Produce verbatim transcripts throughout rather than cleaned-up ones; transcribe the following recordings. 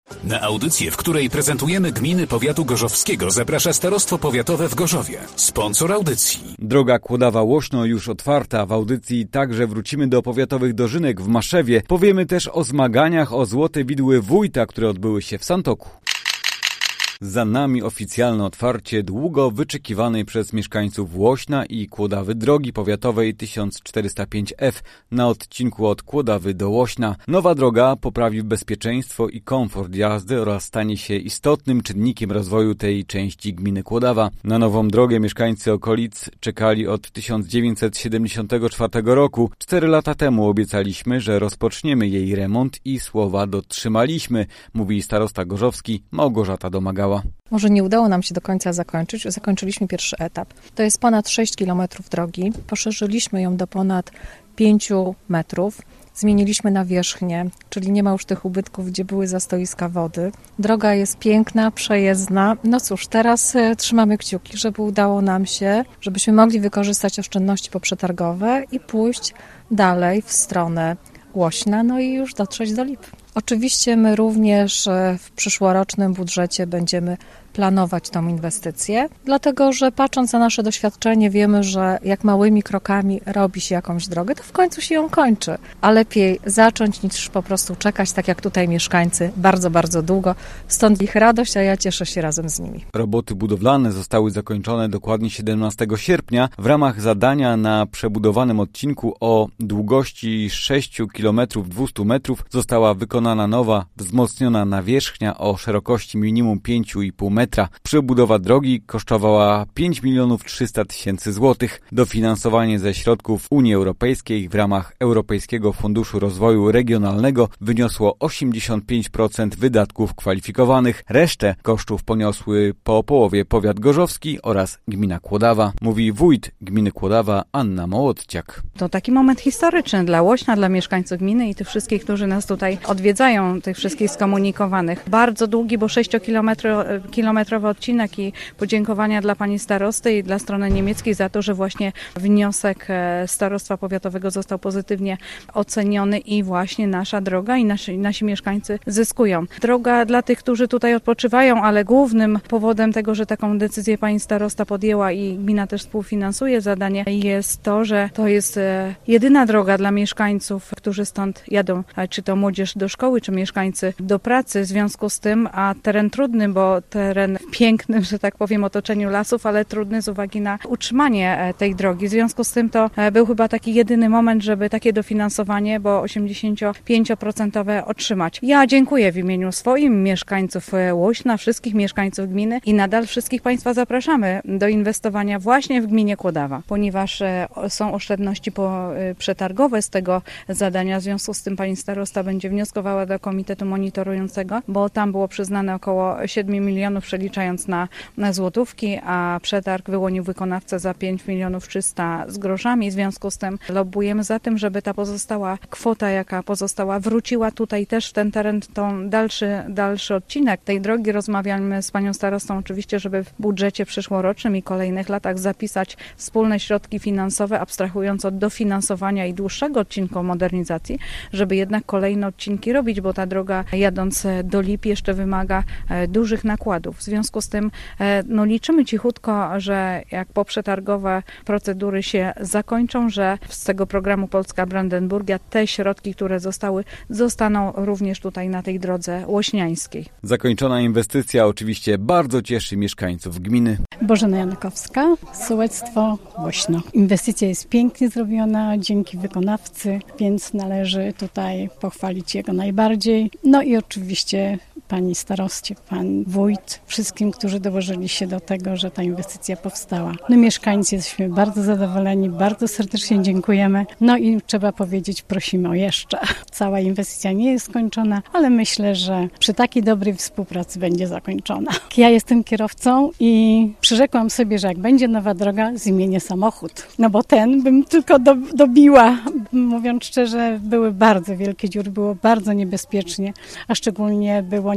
Na audycję, w której prezentujemy gminy powiatu gorzowskiego, zaprasza Starostwo Powiatowe w Gorzowie. Sponsor audycji. Droga Kłodawa-Łośno już otwarta. W audycji także wrócimy do powiatowych dożynek w Maszewie. Powiemy też o zmaganiach o złote widły wójta, które odbyły się w Santoku. Za nami oficjalne otwarcie długo wyczekiwanej przez mieszkańców Łośna i Kłodawy drogi powiatowej tysiąc czterysta pięć F na odcinku od Kłodawy do Łośna. Nowa droga poprawi bezpieczeństwo i komfort jazdy oraz stanie się istotnym czynnikiem rozwoju tej części gminy Kłodawa. Na nową drogę mieszkańcy okolic czekali od tysiąc dziewięćset siedemdziesiątego czwartego roku. Cztery lata temu obiecaliśmy, że rozpoczniemy jej remont i słowa dotrzymaliśmy, mówi starosta gorzowski Małgorzata Domagała. Może nie udało nam się do końca zakończyć. Zakończyliśmy pierwszy etap. To jest ponad sześć kilometrów drogi. Poszerzyliśmy ją do ponad pięciu metrów. Zmieniliśmy nawierzchnię, czyli nie ma już tych ubytków, gdzie były zastoiska wody. Droga jest piękna, przejezdna. No cóż, teraz trzymamy kciuki, żeby udało nam się, żebyśmy mogli wykorzystać oszczędności poprzetargowe i pójść dalej w stronę Łośna, no i już dotrzeć do Lip. Oczywiście my również w przyszłorocznym budżecie będziemy planować tą inwestycję, dlatego że patrząc na nasze doświadczenie wiemy, że jak małymi krokami robi się jakąś drogę, to w końcu się ją kończy. A lepiej zacząć niż po prostu czekać, tak jak tutaj mieszkańcy, bardzo, bardzo długo. Stąd ich radość, a ja cieszę się razem z nimi. Roboty budowlane zostały zakończone dokładnie siedemnastego sierpnia w ramach zadania na przebudowanym odcinku o długości sześć kilometrów dwieście metrów została wykonana nowa, wzmocniona nawierzchnia o szerokości minimum pięć i pół metra. Przebudowa drogi kosztowała pięć milionów trzysta tysięcy złotych. Dofinansowanie ze środków Unii Europejskiej w ramach Europejskiego Funduszu Rozwoju Regionalnego wyniosło osiemdziesiąt pięć procent wydatków kwalifikowanych. Resztę kosztów poniosły po połowie powiat gorzowski oraz gmina Kłodawa, mówi wójt gminy Kłodawa Anna Mołodciak. To taki moment historyczny dla Łośna, dla mieszkańców gminy i tych wszystkich, którzy nas tutaj odwiedzają, tych wszystkich skomunikowanych. Bardzo długi, bo sześciokilometrowy odcinek i podziękowania dla pani starosty i dla strony niemieckiej za to, że właśnie wniosek starostwa powiatowego został pozytywnie oceniony i właśnie nasza droga i nasi, nasi mieszkańcy zyskują. Droga dla tych, którzy tutaj odpoczywają, ale głównym powodem tego, że taką decyzję pani starosta podjęła i gmina też współfinansuje zadanie, jest to, że to jest jedyna droga dla mieszkańców, którzy stąd jadą, czy to młodzież do szkoły, czy mieszkańcy do pracy. W związku z tym, a teren trudny, bo teren w pięknym, że tak powiem, otoczeniu lasów, ale trudny z uwagi na utrzymanie tej drogi. W związku z tym to był chyba taki jedyny moment, żeby takie dofinansowanie, bo osiemdziesiąt pięć procent otrzymać. Ja dziękuję w imieniu swoim, mieszkańców Łośna, wszystkich mieszkańców gminy i nadal wszystkich państwa zapraszamy do inwestowania właśnie w gminie Kłodawa, ponieważ są oszczędności przetargowe z tego zadania. W związku z tym pani starosta będzie wnioskowała do komitetu monitorującego, bo tam było przyznane około siedem milionów przeliczając na, na złotówki, a przetarg wyłonił wykonawcę za pięć milionów trzysta z groszami. W związku z tym lobbujemy za tym, żeby ta pozostała kwota, jaka pozostała, wróciła tutaj też w ten teren, tą dalszy, dalszy odcinek tej drogi. Rozmawiamy z panią starostą oczywiście, żeby w budżecie przyszłorocznym i kolejnych latach zapisać wspólne środki finansowe, abstrahując od dofinansowania i dłuższego odcinku modernizacji, żeby jednak kolejne odcinki robić, bo ta droga jadąc do Lip jeszcze wymaga dużych nakładów. W związku z tym no, liczymy cichutko, że jak poprzetargowe procedury się zakończą, że z tego programu Polska Brandenburgia te środki, które zostały, zostaną również tutaj na tej drodze łośniańskiej. Zakończona inwestycja oczywiście bardzo cieszy mieszkańców gminy. Bożena Janakowska, sołectwo Łośno. Inwestycja jest pięknie zrobiona dzięki wykonawcy, więc należy tutaj pochwalić jego najbardziej. No i oczywiście pani starostie, pan wójt, wszystkim, którzy dołożyli się do tego, że ta inwestycja powstała. My mieszkańcy jesteśmy bardzo zadowoleni, bardzo serdecznie dziękujemy. No i trzeba powiedzieć, prosimy o jeszcze. Cała inwestycja nie jest skończona, ale myślę, że przy takiej dobrej współpracy będzie zakończona. Ja jestem kierowcą i przyrzekłam sobie, że jak będzie nowa droga, zmienię samochód. No bo ten bym tylko do, dobiła. Mówiąc szczerze, były bardzo wielkie dziury, było bardzo niebezpiecznie, a szczególnie było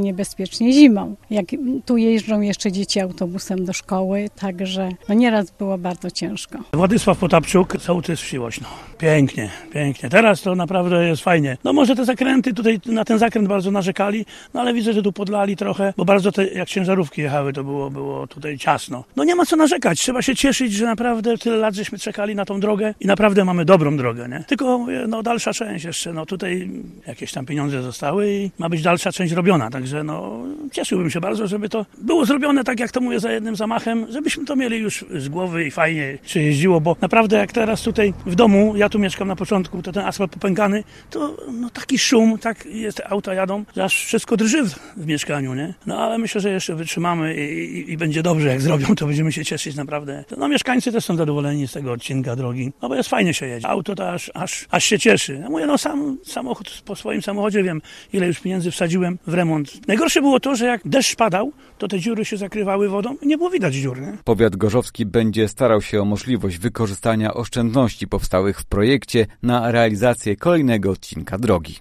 niebezpiecznie zimą. Jak tu jeżdżą jeszcze dzieci autobusem do szkoły, także no nieraz było bardzo ciężko. Władysław Potapczuk, sołtys wsi Łośno. Pięknie, pięknie. Teraz to naprawdę jest fajnie. No może te zakręty tutaj, na ten zakręt bardzo narzekali, no ale widzę, że tu podlali trochę, bo bardzo te, jak ciężarówki jechały, to było, było tutaj ciasno. No nie ma co narzekać, trzeba się cieszyć, że naprawdę tyle lat żeśmy czekali na tą drogę i naprawdę mamy dobrą drogę, nie? Tylko no dalsza część jeszcze, no tutaj jakieś tam pieniądze zostały i ma być dalsza część robiona, także no cieszyłbym się bardzo, żeby to było zrobione tak, jak to mówię, za jednym zamachem, żebyśmy to mieli już z głowy i fajnie się jeździło, bo naprawdę jak teraz tutaj w domu, ja tu mieszkam na początku, to ten asfalt popękany, to no taki szum, tak jest, auta jadą, że aż wszystko drży w, w mieszkaniu, nie? No ale myślę, że jeszcze wytrzymamy i, i, i będzie dobrze, jak zrobią, to będziemy się cieszyć naprawdę. No mieszkańcy też są zadowoleni z tego odcinka drogi, no bo jest fajnie się jedzie. Auto to aż, aż, aż się cieszy. Ja mówię, no sam samochód, po swoim samochodzie wiem, ile już pieniędzy wsadziłem w remont. Najgorsze było to, że jak deszcz padał, to te dziury się zakrywały wodą i nie było widać dziur, nie? Powiat gorzowski będzie starał się o możliwość wykorzystania oszczędności powstałych w projekcie na realizację kolejnego odcinka drogi.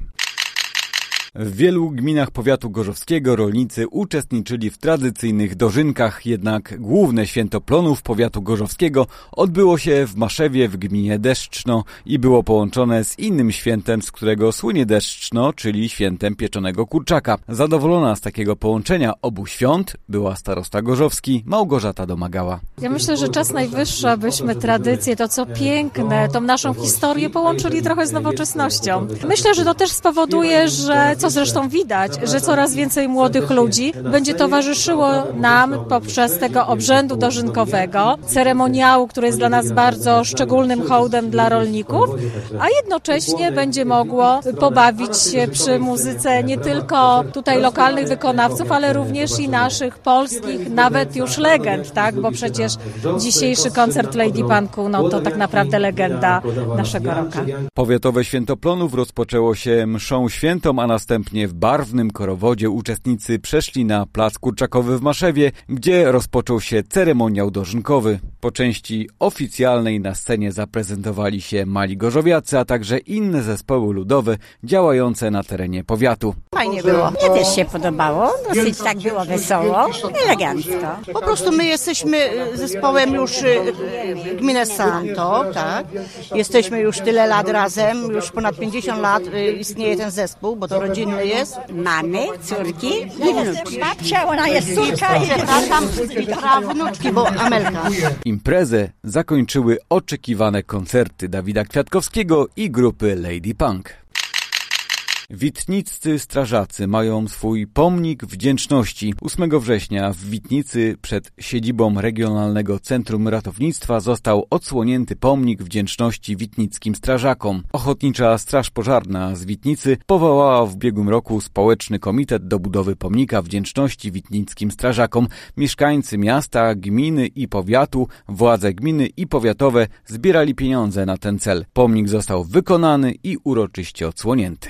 W wielu gminach powiatu gorzowskiego rolnicy uczestniczyli w tradycyjnych dożynkach, jednak główne święto plonów powiatu gorzowskiego odbyło się w Maszewie w gminie Deszczno i było połączone z innym świętem, z którego słynie Deszczno, czyli świętem pieczonego kurczaka. Zadowolona z takiego połączenia obu świąt była starosta gorzowski Małgorzata Domagała. Ja myślę, że czas najwyższy, abyśmy tradycję, to co piękne, tą naszą historię połączyli trochę z nowoczesnością. Myślę, że to też spowoduje, że co zresztą widać, że coraz więcej młodych ludzi będzie towarzyszyło nam poprzez tego obrzędu dożynkowego, ceremoniału, który jest dla nas bardzo szczególnym hołdem dla rolników, a jednocześnie będzie mogło pobawić się przy muzyce nie tylko tutaj lokalnych wykonawców, ale również i naszych polskich, nawet już legend, tak? Bo przecież dzisiejszy koncert Lady Punku, no to tak naprawdę legenda naszego roka. Powiatowe Święto Plonów rozpoczęło się mszą świętą, a następnie w barwnym korowodzie uczestnicy przeszli na plac Kurczakowy w Maszewie, gdzie rozpoczął się ceremoniał dożynkowy. Po części oficjalnej na scenie zaprezentowali się Mali Gorzowiacy, a także inne zespoły ludowe działające na terenie powiatu. Fajnie było. Mnie też się podobało. Dosyć tak było wesoło, elegancko. Po prostu my jesteśmy zespołem już gminy Santo, tak? Jesteśmy już tyle lat razem, już ponad pięćdziesiąt lat istnieje ten zespół, bo to rodzinny jest. Mamy, córki i wnuczki. Babcia, ona jest córka. Przepraszam, wnuczki, bo Amelka. Imprezę zakończyły oczekiwane koncerty Dawida Kwiatkowskiego i grupy Lady Punk. Witniccy strażacy mają swój pomnik wdzięczności. ósmego września w Witnicy przed siedzibą Regionalnego Centrum Ratownictwa został odsłonięty pomnik wdzięczności witnickim strażakom. Ochotnicza Straż Pożarna z Witnicy powołała w ubiegłym roku społeczny komitet do budowy pomnika wdzięczności witnickim strażakom. Mieszkańcy miasta, gminy i powiatu, władze gminy i powiatowe zbierali pieniądze na ten cel. Pomnik został wykonany i uroczyście odsłonięty.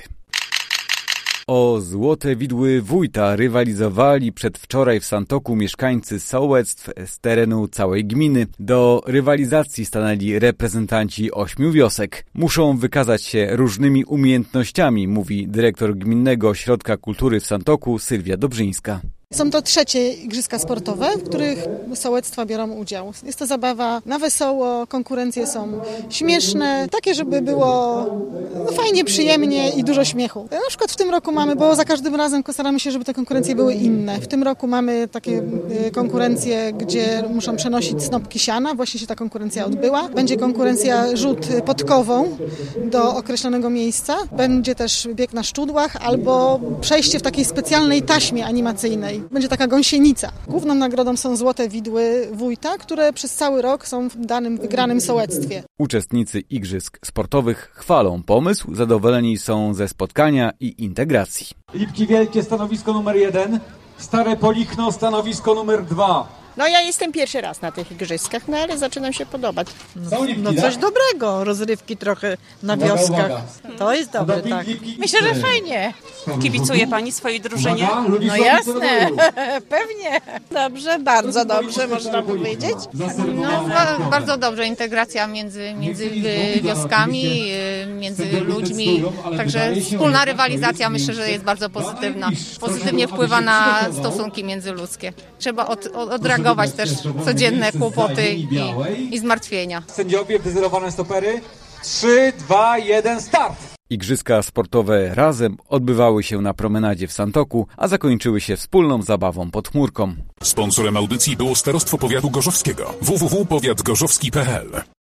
O złote widły wójta rywalizowali przedwczoraj w Santoku mieszkańcy sołectw z terenu całej gminy. Do rywalizacji stanęli reprezentanci ośmiu wiosek. Muszą wykazać się różnymi umiejętnościami, mówi dyrektor Gminnego Ośrodka Kultury w Santoku Sylwia Dobrzyńska. Są to trzecie igrzyska sportowe, w których sołectwa biorą udział. Jest to zabawa na wesoło, konkurencje są śmieszne, takie, żeby było no, fajnie, przyjemnie i dużo śmiechu. Na przykład w tym roku mamy, bo za każdym razem staramy się, żeby te konkurencje były inne. W tym roku mamy takie konkurencje, gdzie muszą przenosić snopki siana. Właśnie się ta konkurencja odbyła. Będzie konkurencja rzut podkową do określonego miejsca. Będzie też bieg na szczudłach albo przejście w takiej specjalnej taśmie animacyjnej. Będzie taka gąsienica. Główną nagrodą są złote widły wójta, które przez cały rok są w danym wygranym sołectwie. Uczestnicy igrzysk sportowych chwalą pomysł, zadowoleni są ze spotkania i integracji. Lipki Wielkie stanowisko numer jeden, Stare Polichno stanowisko numer dwa. No ja jestem pierwszy raz na tych igrzyskach, no ale zaczynam się podobać. No, no coś dobrego, rozrywki trochę na wioskach. To jest dobre, tak. Myślę, że fajnie. Kibicuje pani swojej drużynie? No jasne, pewnie. Dobrze, bardzo dobrze, można powiedzieć. No, bardzo dobrze, integracja między, między wioskami, między ludźmi, także wspólna rywalizacja myślę, że jest bardzo pozytywna. Pozytywnie wpływa na stosunki międzyludzkie. Trzeba od, od, odreagować też codzienne kłopoty i, i zmartwienia. Sędziowie, wyzerowane stopery. trzy, dwa, jeden, start! Igrzyska sportowe razem odbywały się na promenadzie w Santoku, a zakończyły się wspólną zabawą pod chmurką. Sponsorem audycji było Starostwo Powiatu Gorzowskiego w w w kropka powiat gorzowski kropka p l.